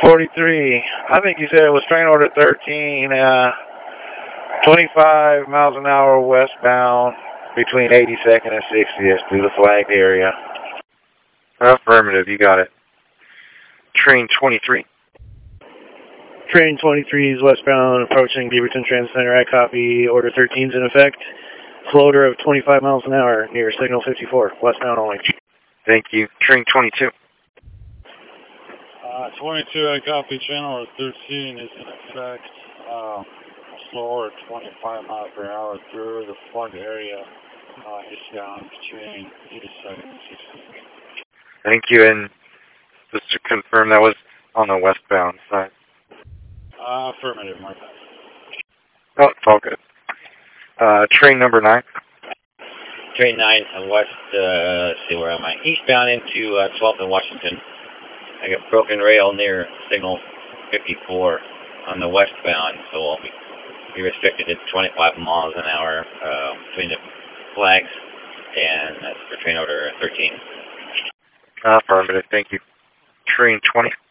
43. I think you said it was train order 13, 25 miles an hour westbound between 82nd and 60th through the flagged area. Affirmative, you got it. Train 23. Train 23 is westbound approaching Beaverton Transit Center. I copy. Order 13 is in effect. Floater of 25 miles an hour near signal 54, westbound only. Thank you. Train 22. 22, I copy. Train order 13 is in effect. Slower 25 miles per hour through the flood area. Eastbound between 82nd and 60th. Thank you. And just to confirm, that was on the westbound side. Affirmative, my bad. Oh, it's all good. Train number 9. Train 9 west, let's see, where am I? Eastbound into 12th and Washington. I got broken rail near signal 54 on the westbound, so we'll be restricted to 25 miles an hour between the flags, and that's for train order 13. Affirmative, thank you. Train 20.